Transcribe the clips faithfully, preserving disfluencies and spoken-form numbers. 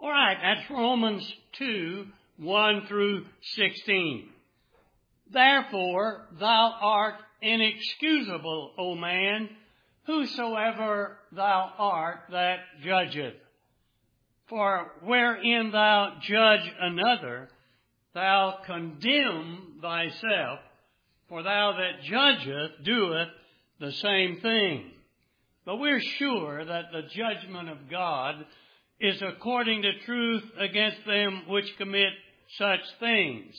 All right, that's Romans two, one through sixteen. Therefore thou art inexcusable, O man, whosoever thou art that judgeth. For wherein thou judge another, thou condemn thyself, for thou that judgeth doeth the same thing. But we're sure that the judgment of God is according to truth against them which commit such things.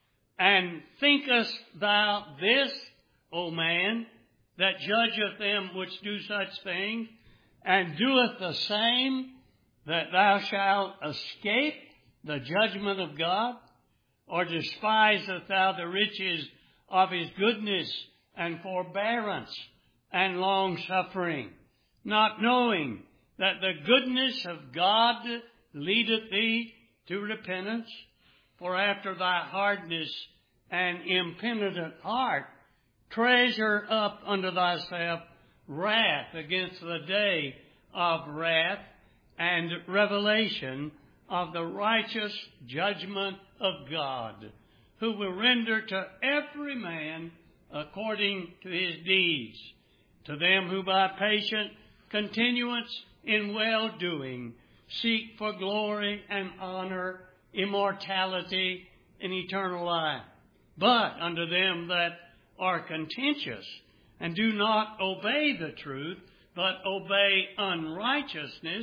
And thinkest thou this, O man, that judgeth them which do such things, and doeth the same, that thou shalt escape the judgment of God? Or despiseth thou the riches of his goodness and forbearance and long-suffering, not knowing that the goodness of God leadeth thee to repentance? For after thy hardness and impenitent heart, treasure up unto thyself wrath against the day of wrath and revelation of the righteous judgment of God, who will render to every man according to his deeds. To them who by patient continuance in well-doing seek for glory and honor, immortality, and eternal life. But unto them that are contentious and do not obey the truth, but obey unrighteousness,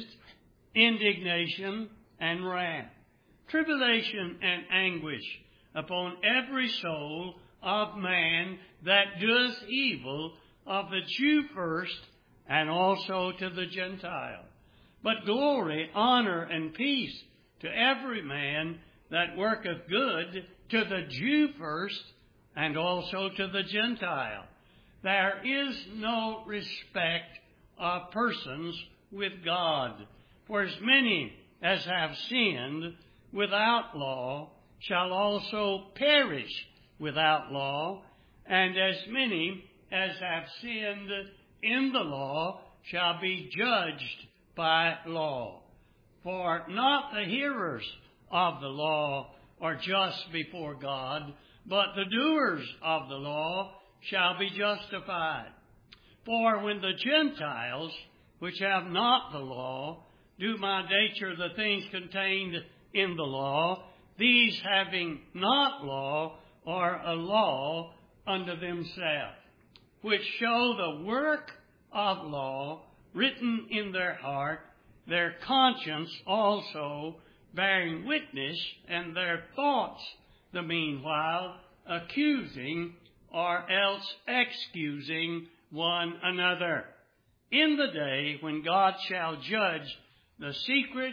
indignation and wrath, tribulation and anguish upon every soul of man that does evil, of the Jew first, and also to the Gentile. But glory, honor, and peace to every man that worketh good, to the Jew first, and also to the Gentile. There is no respect of persons with God. For as many as have sinned without law shall also perish without law, and as many as have sinned in the law shall be judged by law. For not the hearers of the law are just before God, but the doers of the law shall be justified. For when the Gentiles, which have not the law, do by nature the things contained in the law, these having not law are a law unto themselves, which show the work of law written in their heart, their conscience also bearing witness, and their thoughts the meanwhile accusing or else excusing one another, in the day when God shall judge the secret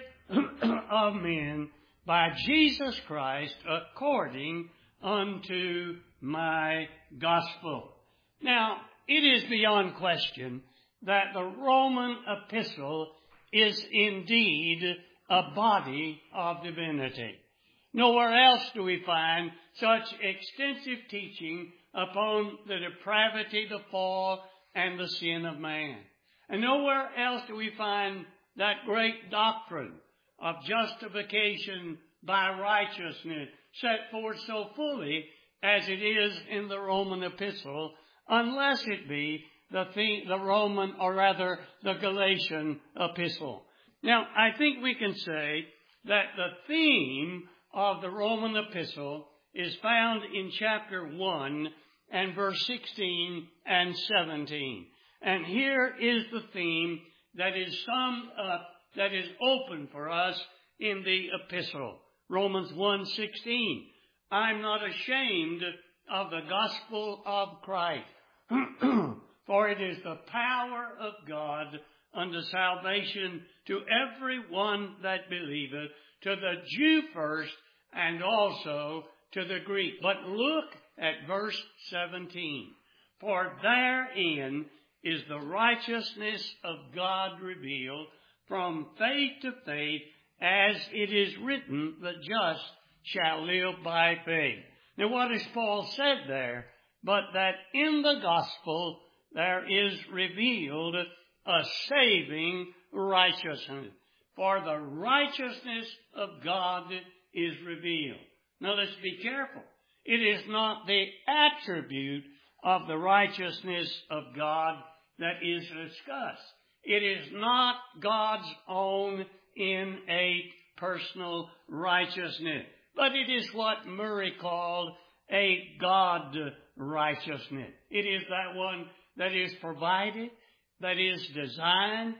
of men by Jesus Christ according unto my gospel. Now, it is beyond question that the Roman epistle is indeed a body of divinity. Nowhere else do we find such extensive teaching upon the depravity, the fall, and the sin of man. And nowhere else do we find that great doctrine of justification by righteousness set forth so fully as it is in the Roman epistle, unless it be the, the, the Roman, or rather the Galatian epistle. Now, I think we can say that the theme of the Roman epistle is found in chapter one and verse sixteen and seventeen. And here is the theme that is summed up, that is open for us in the epistle. Romans one sixteen. I'm not ashamed of the gospel of Christ, for it is the power of God unto salvation to every one that believeth, to the Jew first, and also to the Greek. But look at verse seventeen. For therein is the righteousness of God revealed from faith to faith, as it is written, the just shall live by faith. Now, what has Paul said there? But that in the gospel there is revealed a saving righteousness. for the righteousness of God is revealed. Now let's be careful. It is not the attribute of the righteousness of God that is discussed. It is not God's own innate personal righteousness, but it is what Murray called a God righteousness. It is that one that is provided, that is designed,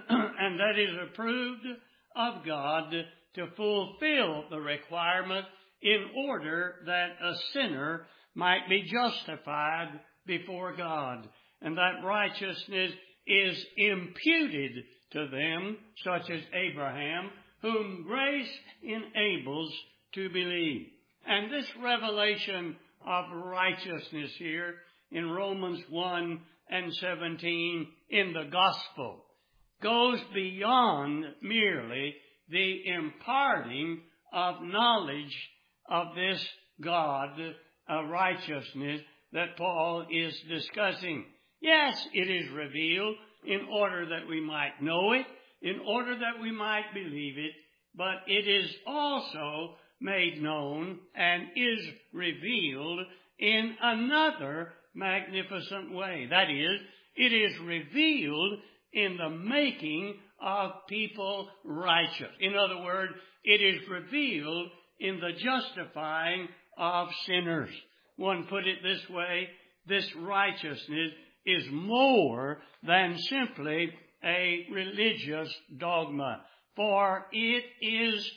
and that is approved of God to fulfill the requirement in order that a sinner might be justified before God. And that righteousness is imputed to them, such as Abraham, whom grace enables to believe. And this revelation of righteousness here in Romans one and seventeen in the gospel goes beyond merely the imparting of knowledge of this God uh, righteousness that Paul is discussing. Yes, it is revealed in order that we might know it, in order that we might believe it, but it is also made known and is revealed in another magnificent way. That is, it is revealed in the making of people righteous. In other words, it is revealed in the justifying of sinners. One put it this way, this righteousness is more than simply a religious dogma, for it is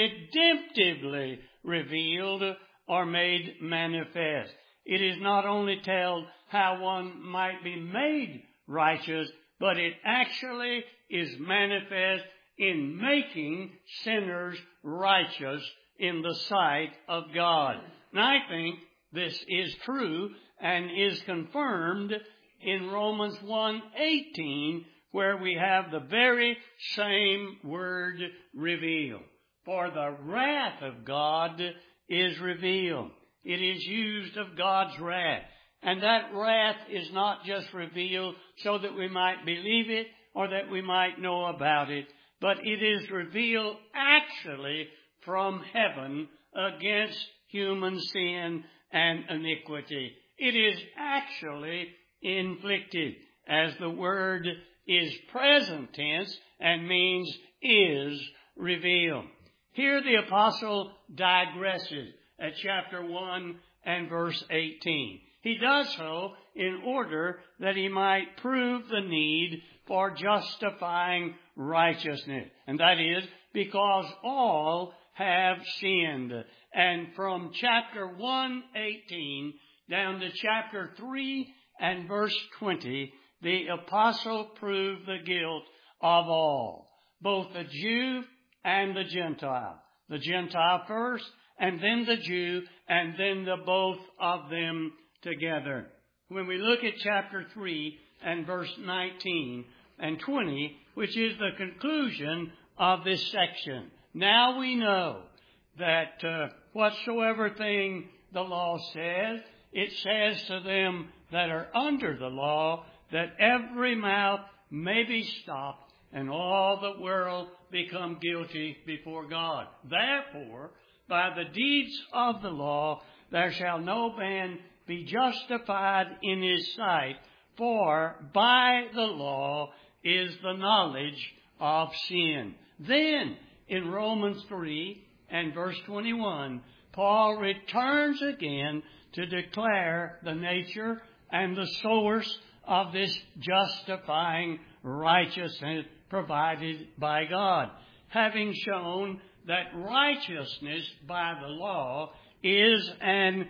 redemptively revealed or made manifest. It is not only told how one might be made righteous, but it actually is manifest in making sinners righteous in the sight of God. And I think this is true and is confirmed in Romans one eighteen, where we have the very same word revealed. For the wrath of God is revealed. It is used of God's wrath. And that wrath is not just revealed so that we might believe it or that we might know about it, but it is revealed actually from heaven against human sin and iniquity. It is actually inflicted, as the word is present tense and means is revealed. Here the apostle digresses at chapter one and verse eighteen. He does so in order that he might prove the need for justifying righteousness. And that is because all have sinned. And from chapter one eighteen down to chapter three and verse twenty, the apostle proved the guilt of all, both the Jew and the Gentile. The Gentile first, and then the Jew, and then the both of them together. When we look at chapter three and verse nineteen and twenty, which is the conclusion of this section, now we know that uh, whatsoever thing the law says, it says to them that are under the law, that every mouth may be stopped and all the world become guilty before God. Therefore, by the deeds of the law, there shall no man be justified in his sight, for by the law is the knowledge of sin. Then, in Romans three and verse twenty-one, Paul returns again to declare the nature and the source of this justifying righteousness provided by God, having shown that righteousness by the law is an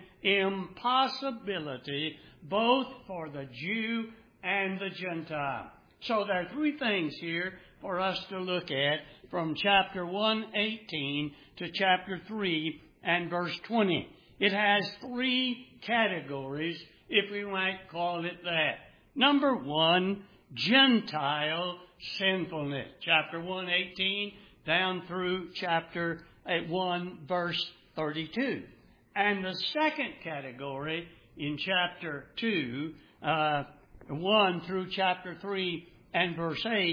impossibility both for the Jew and the Gentile. So there are three things here for us to look at from chapter one eighteen to chapter three and verse twenty. It has three categories, if we might call it that. Number one, Gentile sinfulness. Chapter one eighteen down through chapter one verse thirty-two. And the second category in chapter two, uh, one through chapter three and verse eight,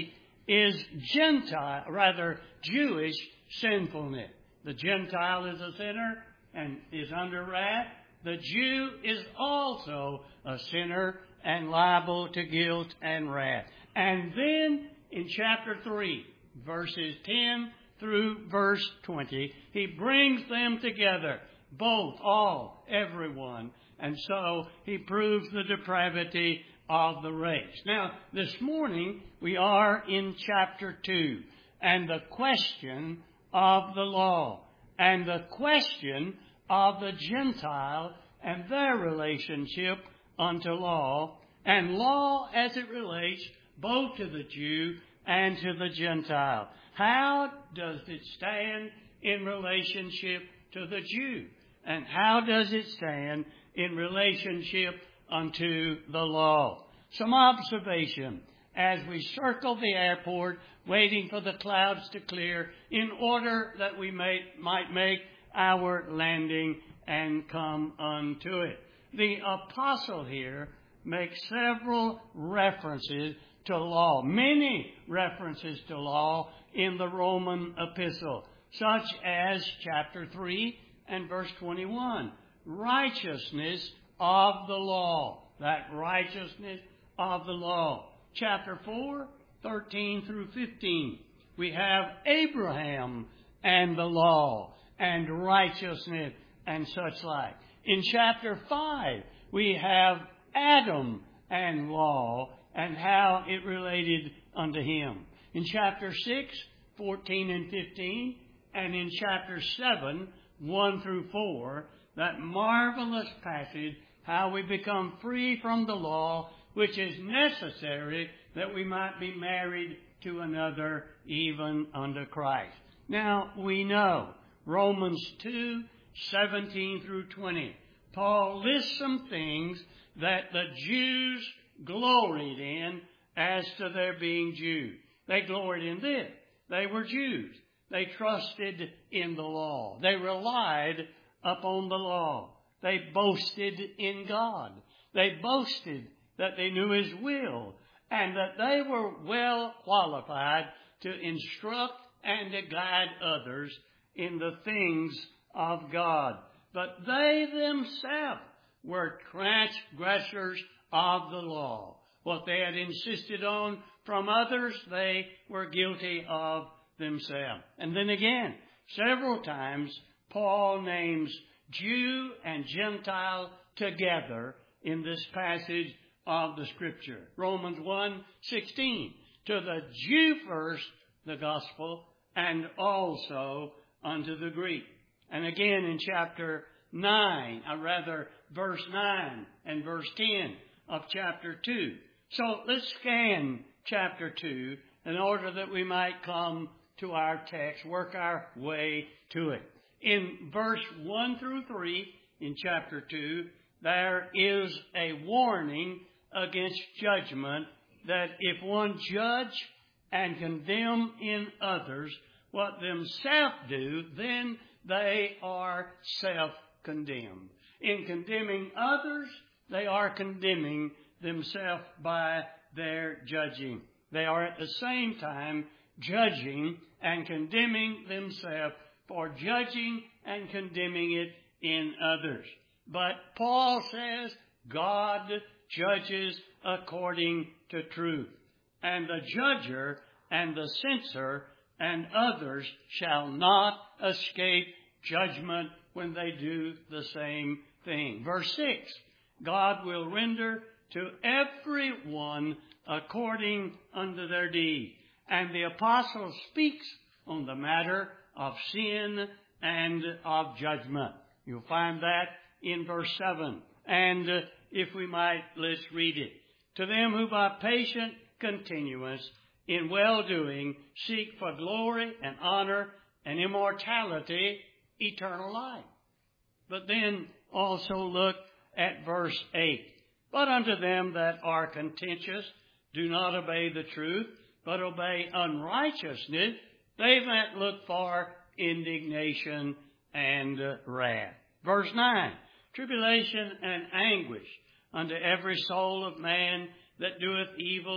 is Gentile, rather Jewish sinfulness. The Gentile is a sinner and is under wrath. The Jew is also a sinner and liable to guilt and wrath. And then in chapter three, verses ten through verse twenty, he brings them together, both, all, everyone. And so he proves the depravity of the race. Now, this morning we are in chapter two, and the question of the law, and the question of the Gentile and their relationship unto law, and law as it relates both to the Jew and to the Gentile. How does it stand in relationship to the Jew? And how does it stand in relationship unto the law? Some observation as we circle the airport, waiting for the clouds to clear, in order that we may, might make our landing and come unto it. The apostle here makes several references to law, many references to law in the Roman epistle, such as chapter three and verse twenty-one, righteousness of the law, that righteousness of the law. Chapter four, thirteen through fifteen, we have Abraham and the law and righteousness and such like. In chapter five, we have Adam and law and how it related unto him. In chapter six, fourteen and fifteen, and in chapter seven, one through four, that marvelous passage, how we become free from the law, which is necessary that we might be married to another, even unto Christ. Now, we know Romans two, seventeen through twenty. Paul lists some things that the Jews gloried in as to their being Jews. They gloried in this. They were Jews. They trusted in the law. They relied upon the law. They boasted in God. They boasted that they knew His will and that they were well qualified to instruct and to guide others in the things of God. But they themselves were transgressors of the law. What they had insisted on from others, they were guilty of themselves. And then again, several times, Paul names Jew and Gentile together in this passage of the Scripture. Romans one sixteen, to the Jew first the gospel, and also unto the Greek. And again in chapter nine, or rather verse nine and verse ten of chapter two. So let's scan chapter two in order that we might come to our text, work our way to it. In verse one through three in chapter two, there is a warning against judgment, that if one judge and condemn in others what themselves do, then they are self-condemned. In condemning others, they are condemning themselves by their judging. They are at the same time judging and condemning themselves for judging and condemning it in others. But Paul says God judges according to truth, and the judger and the censor and others shall not escape judgment when they do the same thing. Verse six, God will render to every one according unto their deed. And the apostle speaks on the matter of sin and of judgment. You'll find that in verse seven. And uh, if we might, let's read it. To them who by patient continuance in well-doing seek for glory and honor and immortality, eternal life. But then also look at verse eight. But unto them that are contentious, do not obey the truth, but obey unrighteousness, they might look for indignation and uh, wrath. Verse nine, tribulation and anguish unto every soul of man that doeth evil,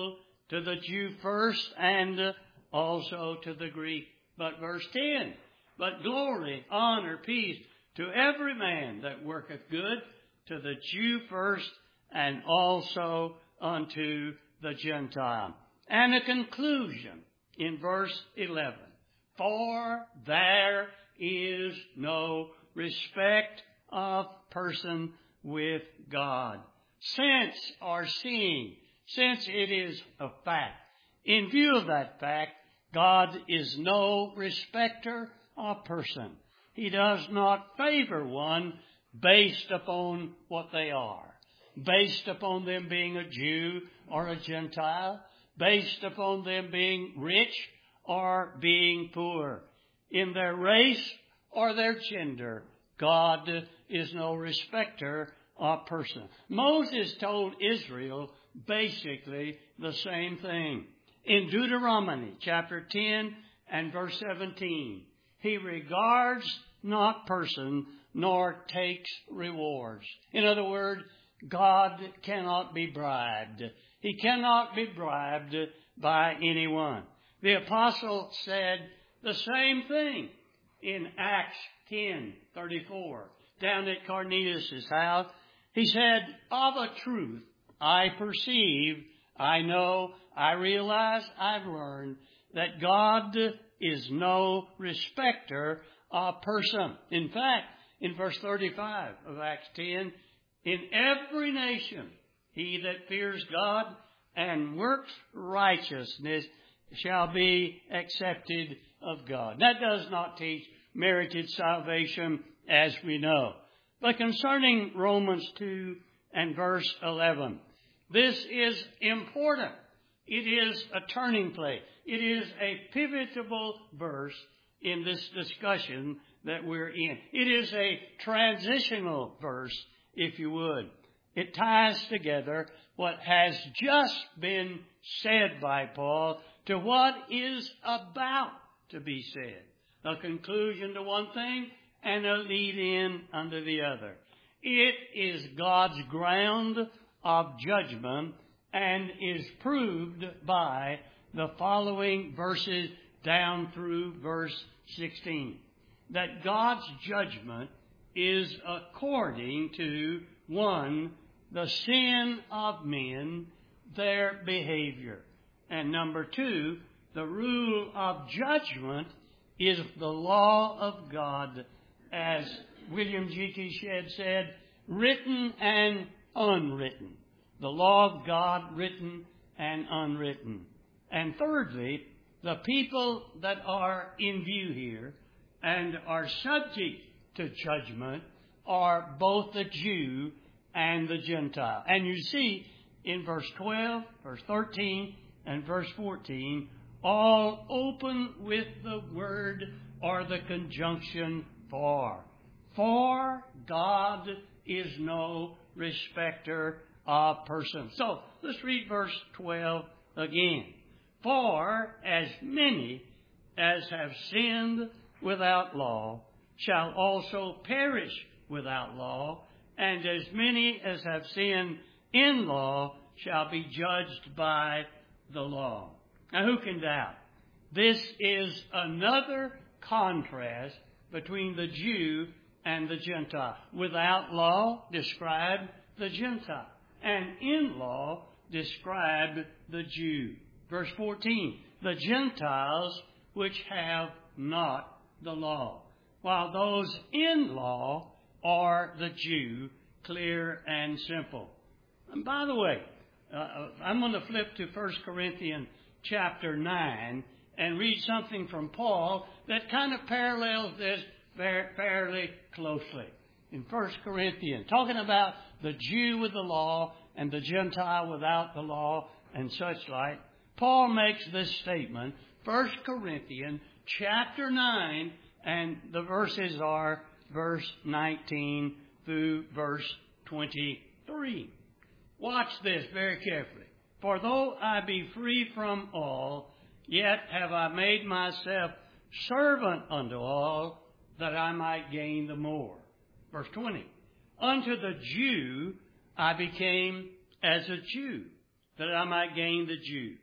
to the Jew first and also to the Greek. But verse ten, but glory, honor, peace to every man that worketh good, to the Jew first and also unto the Gentile. And a conclusion in verse eleven. For there is no respect of person with God. Sense or seeing, since it is a fact. In view of that fact, God is no respecter of person. He does not favor one based upon what they are, based upon them being a Jew or a Gentile, based upon them being rich or being poor, in their race or their gender. God is no respecter of person. Moses told Israel basically the same thing. In Deuteronomy chapter ten and verse seventeen, he regards not person nor takes rewards. In other words, God cannot be bribed. He cannot be bribed by anyone. The apostle said the same thing in Acts ten thirty-four, down at Cornelius' house. He said, of a truth, I perceive, I know, I realize, I've learned that God is no respecter of person. In fact, in verse thirty-five of Acts ten, in every nation, he that fears God and works righteousness shall be accepted of God. That does not teach merited salvation, as we know. But concerning Romans two and verse eleven, this is important. It is a turning place. It is a pivotal verse in this discussion that we're in. It is a transitional verse, if you would. It ties together what has just been said by Paul to what is about to be said. A conclusion to one thing and a lead-in unto the other. It is God's ground of judgment and is proved by the following verses down through verse sixteen. That God's judgment is according to, one, the sin of men, their behavior. And number two, the rule of judgment is the law of God, as William G T Shedd said, written and unwritten. The law of God, written and unwritten. And thirdly, the people that are in view here and are subject to judgment are both the Jew and the Gentile. And you see in verse twelve, verse thirteen, and verse fourteen, all open with the word or the conjunction for. For God is no respecter of persons. So let's read verse twelve again. For as many as have sinned without law shall also perish without law, and as many as have sinned in law shall be judged by the law. Now who can doubt? This is another contrast between the Jew and the Gentile. Without law described the Gentile, and in law described the Jew. Verse fourteen, the Gentiles which have not the law, while those in law are the Jew, clear and simple. And by the way, uh, I'm going to flip to First Corinthians chapter nine and read something from Paul that kind of parallels this fairly closely. In First Corinthians, talking about the Jew with the law and the Gentile without the law and such like, Paul makes this statement, First Corinthians chapter nine, and the verses are verse nineteen through verse twenty-three. Watch this very carefully. For though I be free from all, yet have I made myself servant unto all, that I might gain the more. Verse twenty. Unto the Jew I became as a Jew, that I might gain the Jew.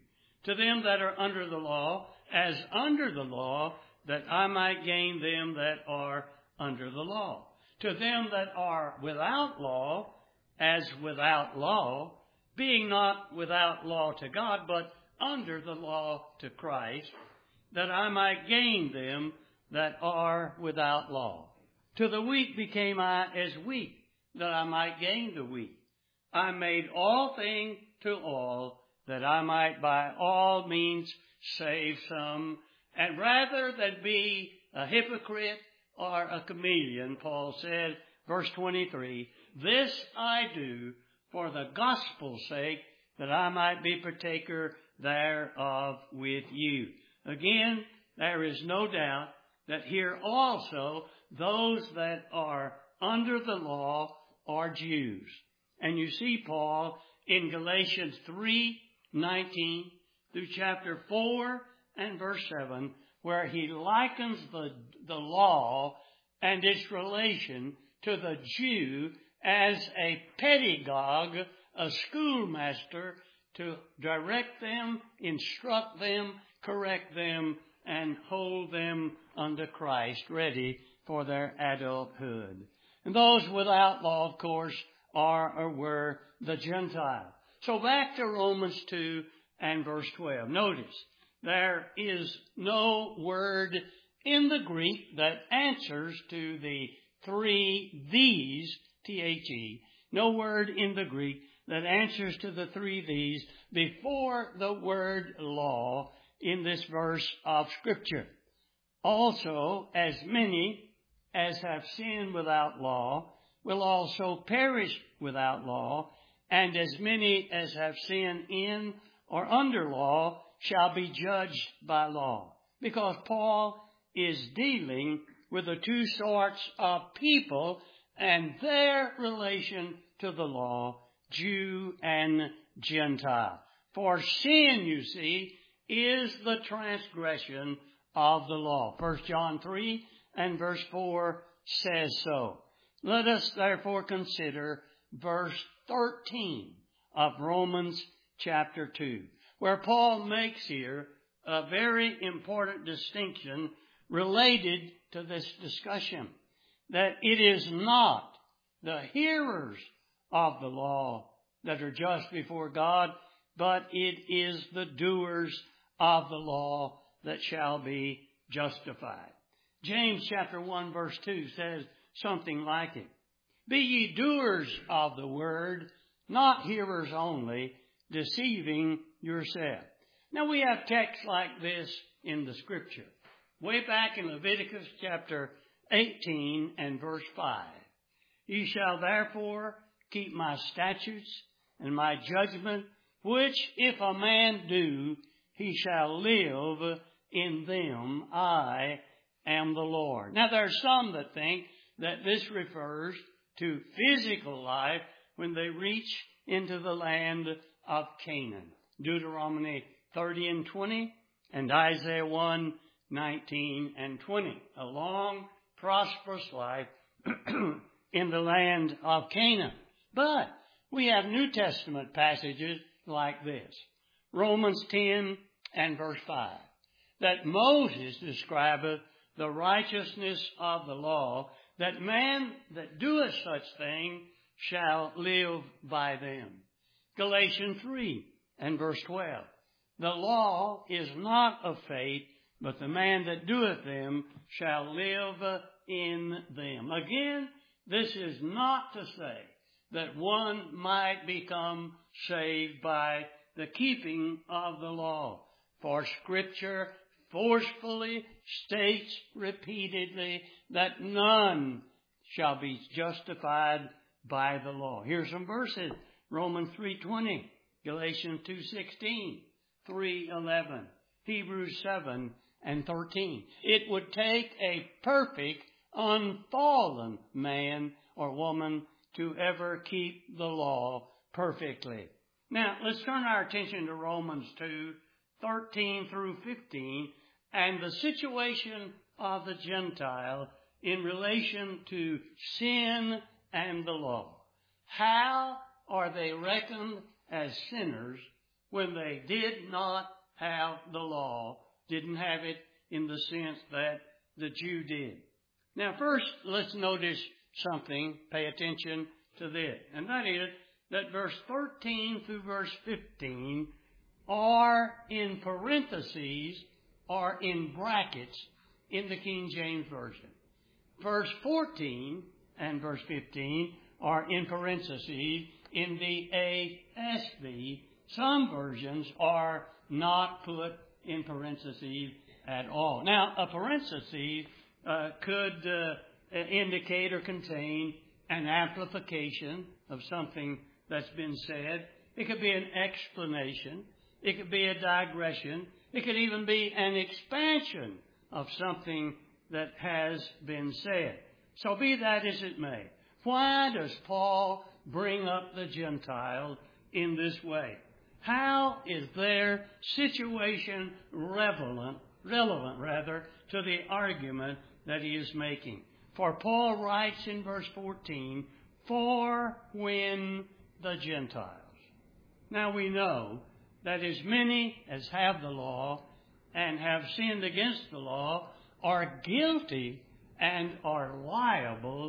to them that are under the law, as under the law, that I might gain them that are under the law. To them that are without law, as without law, being not without law to God, but under the law to Christ, that I might gain them that are without law. To the weak became I as weak, that I might gain the weak. I made all things to all, that I might by all means save some. And rather than be a hypocrite or a chameleon, Paul said, verse twenty-three, this I do for the gospel's sake, that I might be partaker thereof with you. Again, there is no doubt that here also those that are under the law are Jews. And you see Paul in Galatians three nineteen through chapter four and verse seven, where he likens the, the law and its relation to the Jew as a pedagogue, a schoolmaster, to direct them, instruct them, correct them, and hold them unto Christ, ready for their adulthood. And those without law, of course, are or were the Gentiles. So back to Romans two and verse twelve. Notice, there is no word in the Greek that answers to the three these, T H E, no word in the Greek that answers to the three these before the word law in this verse of Scripture. Also, as many as have sinned without law will also perish without law, and as many as have sinned in or under law shall be judged by law. Because Paul is dealing with the two sorts of people and their relation to the law, Jew and Gentile. For sin, you see, is the transgression of the law. First John three and verse four says so. Let us therefore consider verse thirteen of Romans chapter two, where Paul makes here a very important distinction related to this discussion, that it is not the hearers of the law that are just before God, but it is the doers of the law that shall be justified. James chapter one verse two says something like it. Be ye doers of the word, not hearers only, deceiving yourself. Now we have texts like this in the Scripture. Way back in Leviticus chapter eighteen and verse five. Ye shall therefore keep my statutes and my judgment, which if a man do, he shall live in them. I am the Lord. Now there are some that think that this refers to physical life when they reach into the land of Canaan. Deuteronomy thirty and twenty and Isaiah one, nineteen and twenty. A long, prosperous life in the land of Canaan. But we have New Testament passages like this. Romans ten and verse five. That Moses describeth the righteousness of the law, that man that doeth such thing shall live by them. Galatians three and verse twelve. The law is not of faith, but the man that doeth them shall live in them. Again, this is not to say that one might become saved by the keeping of the law. For Scripture forcefully states repeatedly that none shall be justified by the law. Here's some verses. Romans three twenty, Galatians two sixteen, three eleven, Hebrews seven and thirteen. It would take a perfect, unfallen man or woman to ever keep the law perfectly. Now, let's turn our attention to Romans two, thirteen through fifteen, and the situation of the Gentile in relation to sin and the law. How are they reckoned as sinners when they did not have the law, didn't have it in the sense that the Jew did. Now, first, let's notice something, pay attention to this, and that is that verse thirteen through verse fifteen are in parentheses or in brackets in the King James Version. Verse fourteen and verse fifteen are in parentheses in the A S V. Some versions are not put in parentheses at all. Now, a parenthesis uh, could uh, indicate or contain an amplification of something that's been said. It could be an explanation. It could be a digression. It could even be an expansion of something that has been said. So be that as it may, why does Paul bring up the Gentiles in this way? How is their situation relevant, relevant rather, to the argument that he is making? For Paul writes in verse fourteen, for when the Gentiles. Now we know that as many as have the law and have sinned against the law are guilty and are liable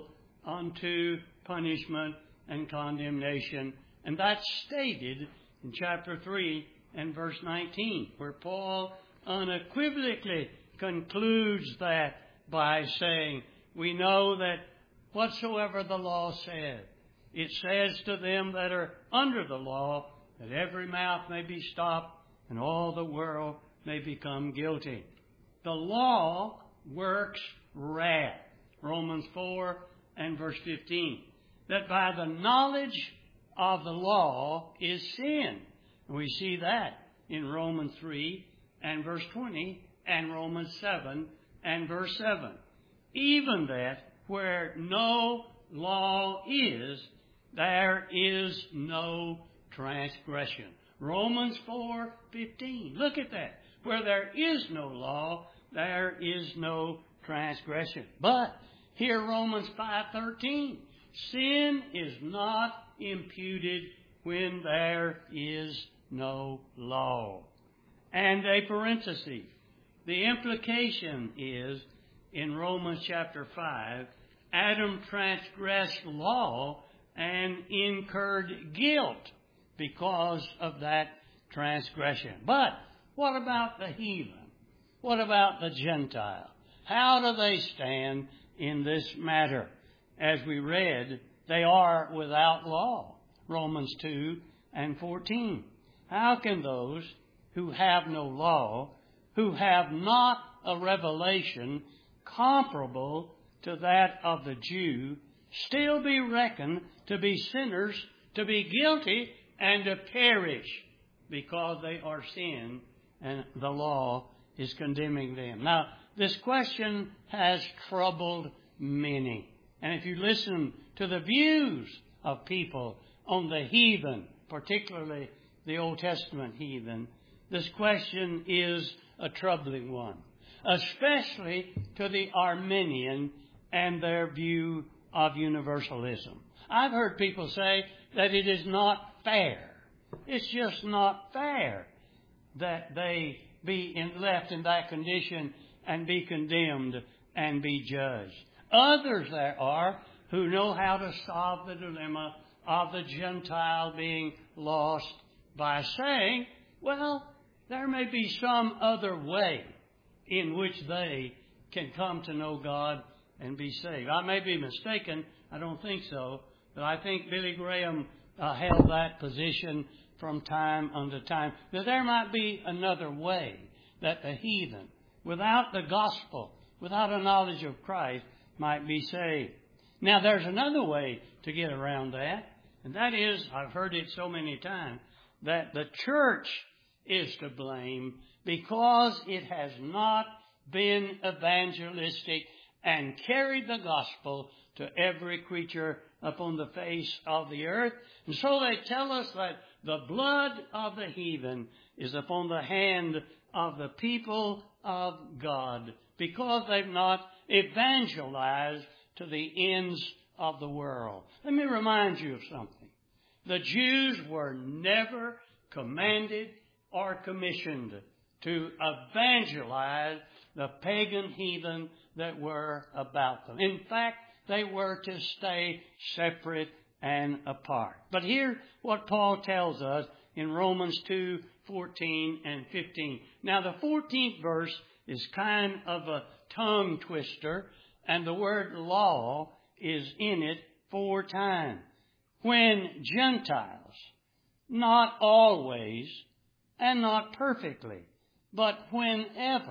unto punishment and condemnation. And that's stated in chapter three and verse nineteen, where Paul unequivocally concludes that by saying, we know that whatsoever the law said, it says to them that are under the law, that every mouth may be stopped and all the world may become guilty. The law works wrath. Romans four and verse fifteen. That by the knowledge of the law is sin. We see that in Romans three and verse twenty and Romans seven and verse seven. Even that where no law is, there is no transgression. Romans four fifteen. Look at that. Where there is no law, there is no transgression. But here Romans five thirteen. Sin is not imputed when there is no law. And a parenthesis. The implication is, in Romans chapter five, Adam transgressed law and incurred guilt because of that transgression. But what about the heathen? What about the Gentile? How do they stand in this matter? As we read, they are without law. Romans two and fourteen. How can those who have no law, who have not a revelation comparable to that of the Jew, still be reckoned to be sinners, to be guilty, and to perish because they are sin and the law is condemning them? Now, this question has troubled many. And if you listen to the views of people on the heathen, particularly the Old Testament heathen, this question is a troubling one, especially to the Arminian and their view of universalism. I've heard people say that it is not fair. It's just not fair that they be in, left in that condition and be condemned and be judged. Others there are who know how to solve the dilemma of the Gentile being lost by saying, well, there may be some other way in which they can come to know God and be saved. I may be mistaken. I don't think so. But I think Billy Graham uh, held that position from time unto time, that there might be another way that the heathen, without the gospel, without a knowledge of Christ, might be saved. Now, there's another way to get around that, and that is, I've heard it so many times, that the church is to blame because it has not been evangelistic and carried the gospel to every creature upon the face of the earth. And so they tell us that the blood of the heathen is upon the hand of the people of God because they've not evangelized to the ends of the world. Let me remind you of something. The Jews were never commanded or commissioned to evangelize the pagan heathen that were about them. In fact, they were to stay separate and apart. But here's what Paul tells us in Romans two, fourteen and fifteen. Now the fourteenth verse is kind of a tongue twister, and the word law is in it four times. When Gentiles, not always and not perfectly, but whenever,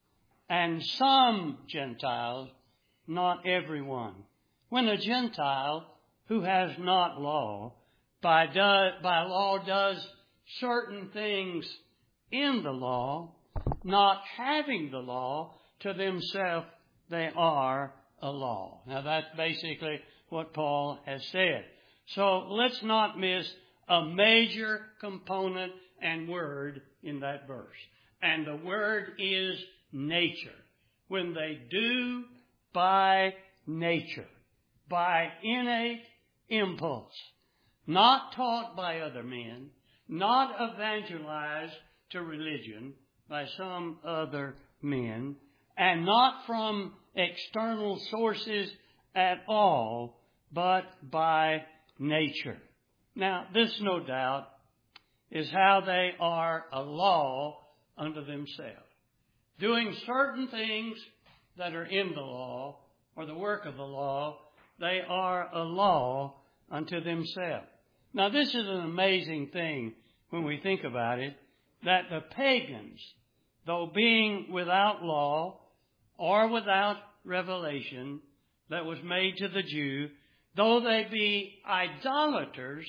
and some Gentiles, not everyone. When a Gentile who has not law, by, do, by law does certain things in the law, not having the law, to themselves they are a law. Now that's basically what Paul has said. So let's not miss a major component and word in that verse. And the word is nature. When they do by nature, by innate impulse, not taught by other men, not evangelized to religion by some other men, and not from external sources at all, but by nature. Now, this, no doubt, is how they are a law unto themselves. Doing certain things that are in the law, or the work of the law, they are a law unto themselves. Now, this is an amazing thing when we think about it, that the pagans, though being without law or without revelation that was made to the Jew, though they be idolaters,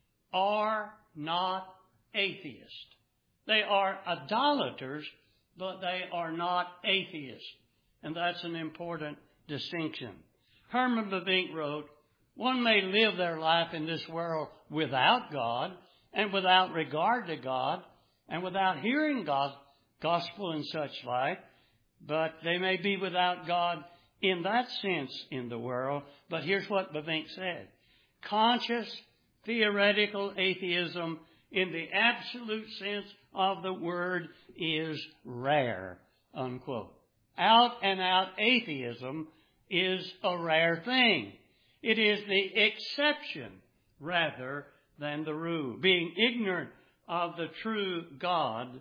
are not atheists. They are idolaters, but they are not atheists. And that's an important distinction. Herman Bavinck wrote, one may live their life in this world without God and without regard to God and without hearing God's gospel and such like, but they may be without God in that sense in the world. But here's what Bavinck said. Conscious theoretical atheism in the absolute sense of the word is rare, unquote. Out and out atheism is a rare thing. It is the exception rather than the rule. Being ignorant of the true God,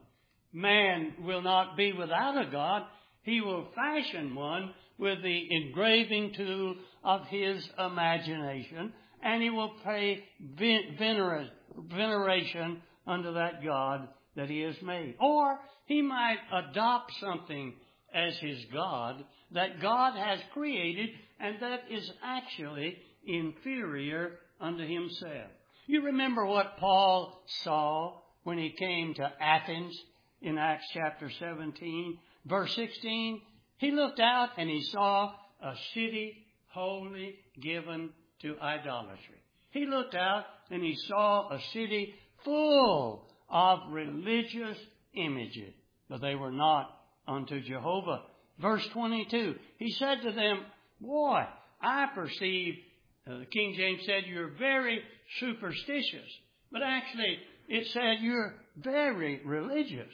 man will not be without a God. He will fashion one with the engraving tool of his imagination, and he will pay vener- veneration unto that God that he has made. Or he might adopt something as his God that God has created and that is actually inferior unto himself. You remember what Paul saw when he came to Athens in Acts chapter seventeen, verse sixteen? He looked out and he saw a city wholly given to idolatry. He looked out and he saw a city full of religious images, but they were not unto Jehovah. Verse twenty-two, he said to them, boy, I perceive, uh, the King James said, you're very superstitious. But actually, it said you're very religious.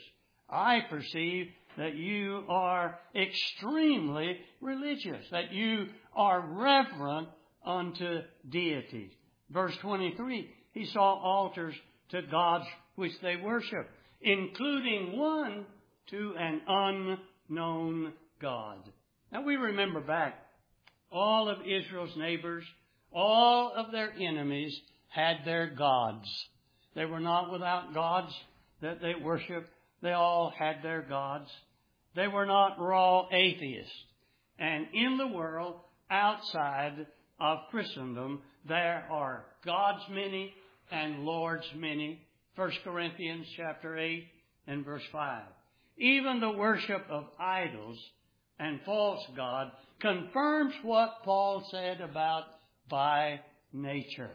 I perceive that you are extremely religious, that you are reverent unto deities. Verse twenty-three, he saw altars to gods which they worship, including one to an unknown God. Now we remember back, all of Israel's neighbors, all of their enemies had their gods. They were not without gods that they worshiped. They all had their gods. They were not raw atheists. And in the world, outside of Christendom, there are gods many and lords many. First Corinthians chapter eight and verse five. Even the worship of idols and false god confirms what Paul said about by nature.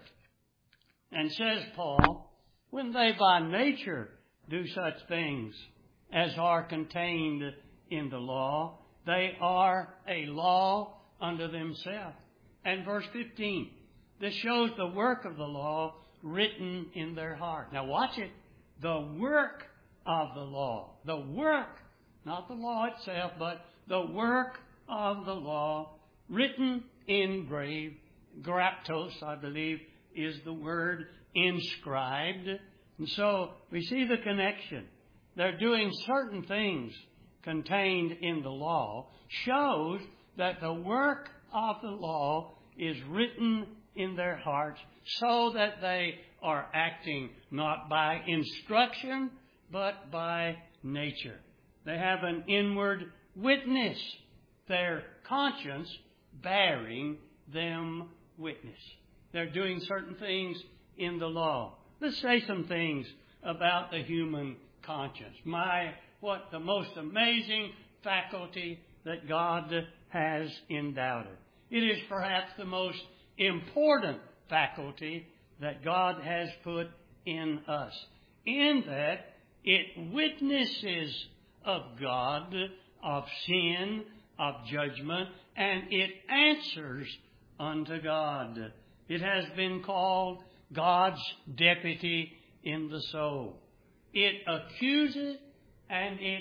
And says Paul, when they by nature do such things as are contained in the law, they are a law unto themselves. And verse fifteen, this shows the work of the law written in their heart. Now watch it. The work of the law. The work, not the law itself, but the work of the law written, engraved, graptos, I believe, is the word inscribed. And so we see the connection. They're doing certain things contained in the law, shows that the work of the law is written in their hearts so that they are acting not by instruction, but by nature. They have an inward witness, their conscience bearing them witness. They're doing certain things in the law. Let's say some things about the human conscience. My, what the most amazing faculty that God has endowed it. It is perhaps the most important faculty that God has put in us, in that it witnesses of God, of sin, of judgment, and it answers unto God. It has been called God's deputy in the soul. It accuses and it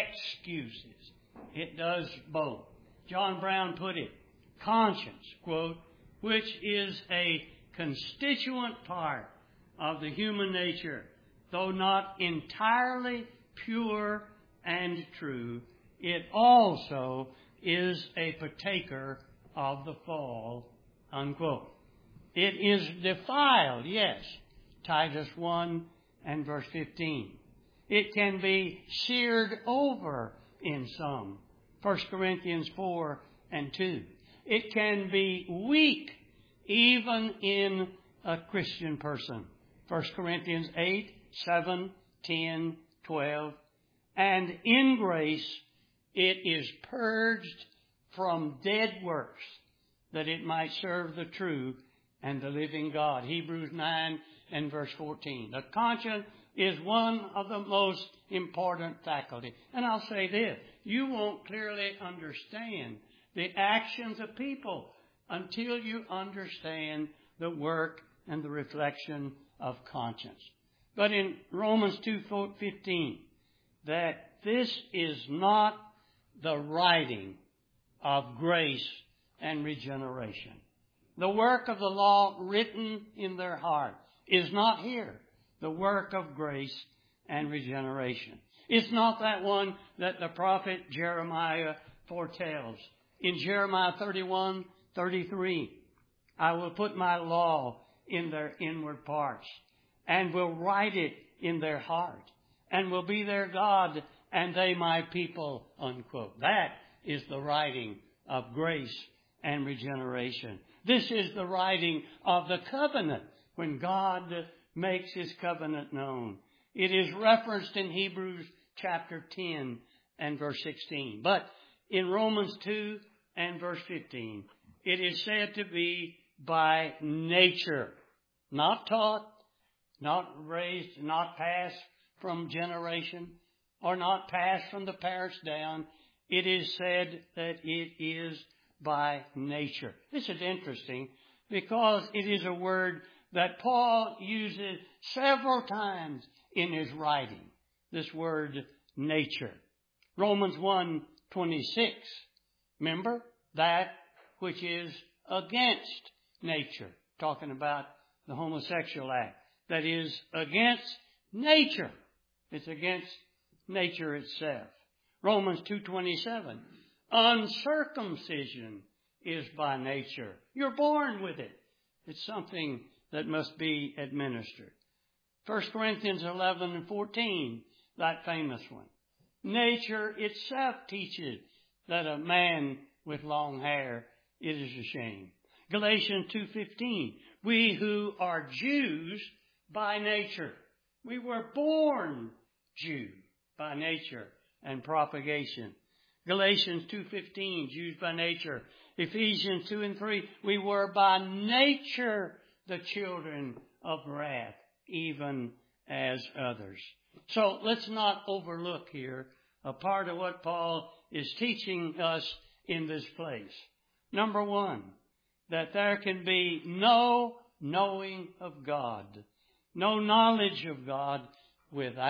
excuses. It does both. John Brown put it, conscience, quote, which is a constituent part of the human nature, though not entirely pure and true, it also is a partaker of the fall, unquote. It is defiled, yes, Titus one and verse fifteen. It can be seared over in some, First Corinthians four and two. It can be weak even in a Christian person, First Corinthians eight, seven, ten, twelve. And in grace it is purged from dead works, that it might serve the true and the living God. Hebrews nine and verse fourteen. The conscience is one of the most important faculty. And I'll say this, you won't clearly understand the actions of people until you understand the work and the reflection of conscience. But in Romans two fifteen, that this is not the writing of grace and regeneration. The work of the law written in their heart is not here. The work of grace and regeneration. It's not that one that the prophet Jeremiah foretells. In Jeremiah thirty-one, thirty-three, I will put my law in their inward parts and will write it in their heart and will be their God and they my people, unquote. That is the writing of grace and regeneration. This is the writing of the covenant when God makes His covenant known. It is referenced in Hebrews chapter ten and verse sixteen. But in Romans two and verse fifteen, it is said to be by nature, not taught, not raised, not passed from generation, or not passed from the parents down. It is said that it is by nature. This is interesting because it is a word that Paul uses several times in his writing. This word nature. Romans one twenty-six. Remember? That which is against nature. Talking about the homosexual act. That is against nature. It's against nature itself. Romans two twenty-seven. Uncircumcision is by nature. You're born with it. It's something that must be administered. First Corinthians eleven and fourteen, that famous one. Nature itself teaches that a man with long hair, it is a shame. Galatians two fifteen, we who are Jews by nature, we were born Jew by nature and propagation. Galatians two fifteen, Jews by nature. Ephesians two and three, we were by nature the children of wrath, even as others. So let's not overlook here a part of what Paul is teaching us in this place. Number one, that there can be no knowing of God, no knowledge of God without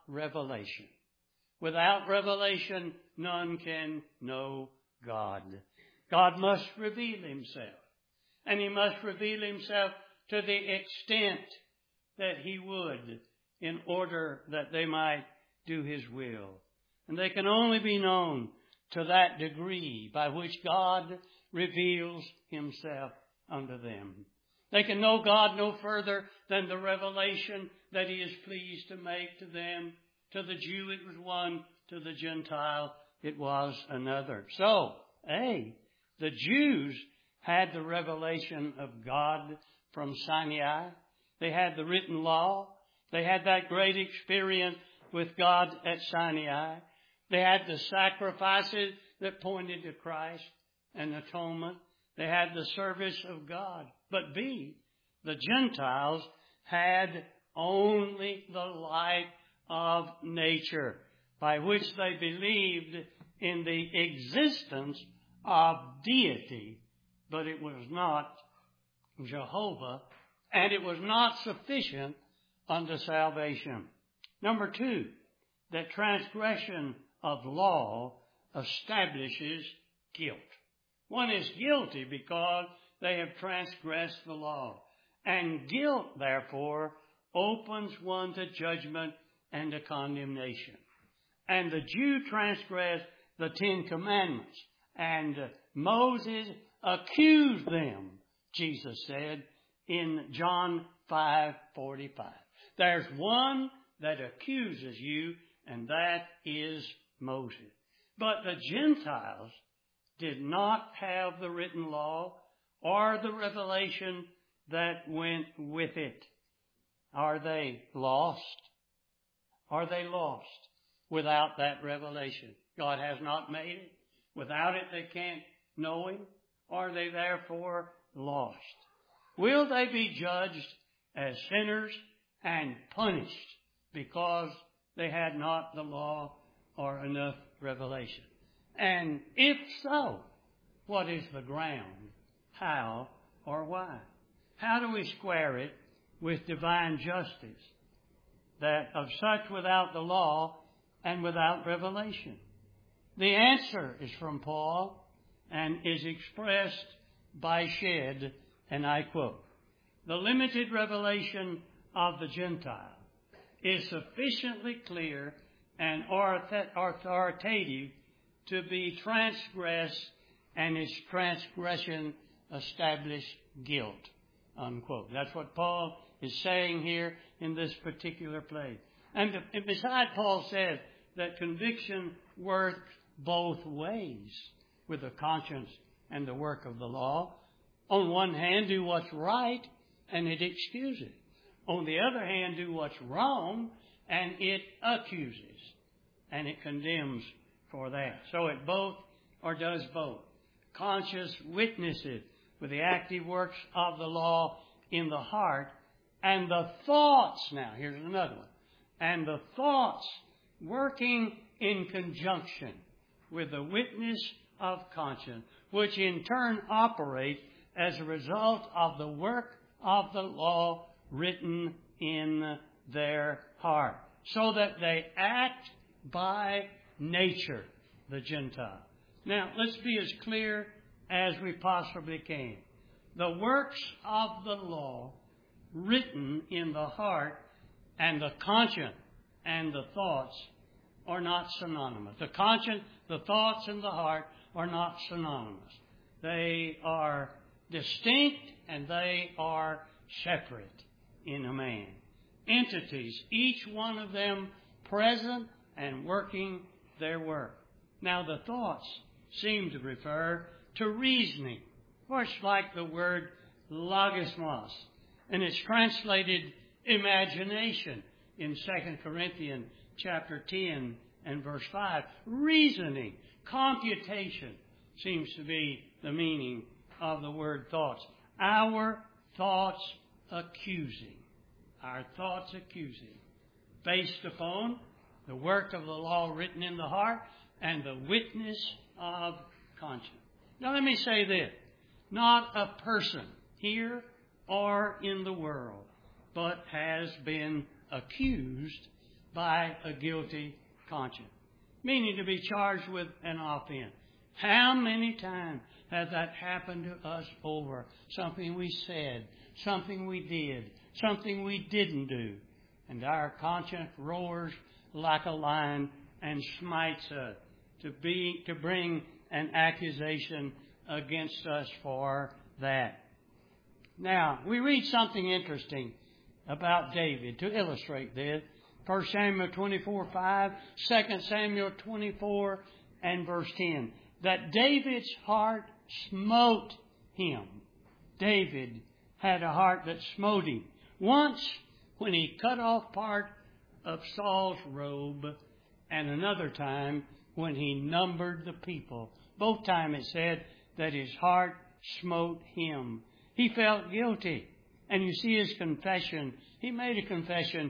revelation. Without revelation, none can know God. God must reveal himself. And he must reveal himself to the extent that he would in order that they might do his will. And they can only be known to that degree by which God reveals himself unto them. They can know God no further than the revelation that he is pleased to make to them. To the Jew it was one, to the Gentile it was another. So, A, the Jews had the revelation of God from Sinai. They had the written law. They had that great experience with God at Sinai. They had the sacrifices that pointed to Christ and atonement. They had the service of God. But B, the Gentiles had only the light of nature, by which they believed in the existence of deity, but it was not Jehovah, and it was not sufficient unto salvation. Number two, that transgression of law establishes guilt. One is guilty because they have transgressed the law. And guilt, therefore, opens one to judgment and to condemnation. And the Jew transgressed the Ten Commandments. And Moses accused them, Jesus said, in John five forty-five. There's one that accuses you, and that is Moses. But the Gentiles did not have the written law or the revelation that went with it. Are they lost? Are they lost without that revelation? God has not made it. Without it, they can't know him. Are they therefore lost? Will they be judged as sinners and punished because they had not the law or enough revelation? And if so, what is the ground? How or why? How do we square it with divine justice, that of such without the law and without revelation? The answer is from Paul and is expressed by Shedd, and I quote, "The limited revelation of the Gentile is sufficiently clear and authoritative to be transgressed, and its transgression established guilt," unquote. That's what Paul is saying here in this particular place. And beside, Paul says that conviction works both ways with the conscience and the work of the law. On one hand, do what's right, and it excuses. On the other hand, do what's wrong, and it accuses, and it condemns for that. So it both, or does both. Conscience witnesses with the active works of the law in the heart, and the thoughts, now here's another one, and the thoughts working in conjunction with the witness of conscience, which in turn operate as a result of the work of the law written in their heart, so that they act by nature, the Gentile. Now, let's be as clear as we possibly can. The works of the law written in the heart and the conscience and the thoughts are not synonymous. The conscience, the thoughts, and the heart are not synonymous. They are distinct and they are separate in a man. Entities, each one of them present and working their work. Now, the thoughts seem to refer to reasoning, much like the word logismos, and it's translated imagination in Second Corinthians chapter ten and verse five. Reasoning, computation seems to be the meaning of the word thoughts. Our thoughts accusing. Our thoughts accusing. Based upon the work of the law written in the heart and the witness of conscience. Now let me say this. Not a person here or in the world, but has been accused by a guilty conscience, meaning to be charged with an offense. How many times has that happened to us over? Something we said, something we did, something we didn't do. And our conscience roars like a lion and smites us to be, to bring an accusation against us for that. Now, we read something interesting about David to illustrate this. First Samuel twenty-four five, Second Samuel twenty-four and verse ten. That David's heart smote him. David had a heart that smote him. Once, when he cut off part of Saul's robe, and another time when he numbered the people. Both times it said that his heart smote him. He felt guilty. And you see his confession. He made a confession,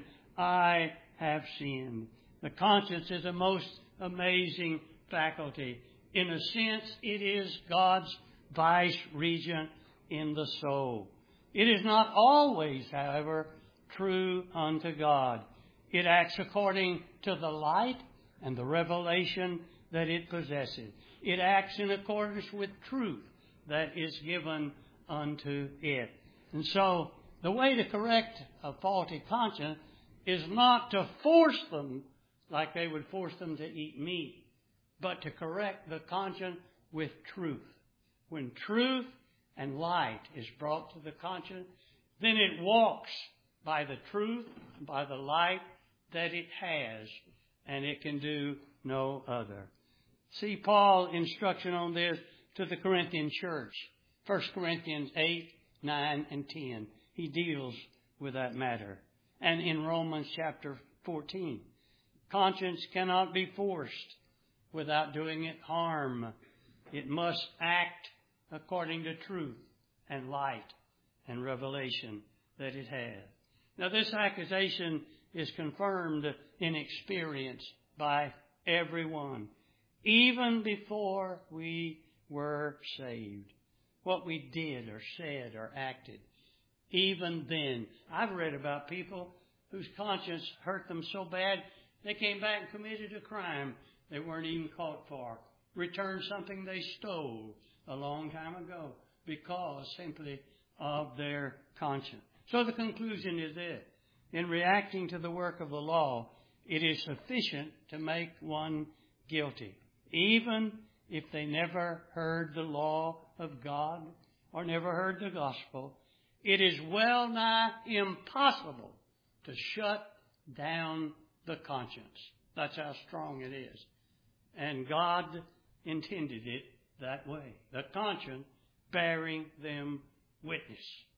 I have sinned. The conscience is a most amazing faculty. In a sense, it is God's vice regent in the soul. It is not always, however, true unto God. It acts according to the light and the revelation that it possesses. It acts in accordance with truth that is given unto it. And so, the way to correct a faulty conscience is not to force them like they would force them to eat meat, but to correct the conscience with truth. When truth and light is brought to the conscience, then it walks by the truth, by the light that it has, and it can do no other. See Paul's instruction on this to the Corinthian church. First Corinthians eight, nine, and ten. He deals with that matter. And in Romans chapter fourteen, conscience cannot be forced without doing it harm. It must act according to truth and light and revelation that it has. Now, this accusation is confirmed in experience by everyone, even before we were saved. What we did or said or acted, even then. I've read about people whose conscience hurt them so bad they came back and committed a crime they weren't even caught for. Returned something they stole a long time ago because simply of their conscience. So the conclusion is this. In reacting to the work of the law, it is sufficient to make one guilty, even if they never heard the law of God or never heard the gospel. It is well nigh impossible to shut down the conscience. That's how strong it is. And God intended it that way. The conscience bearing them witness.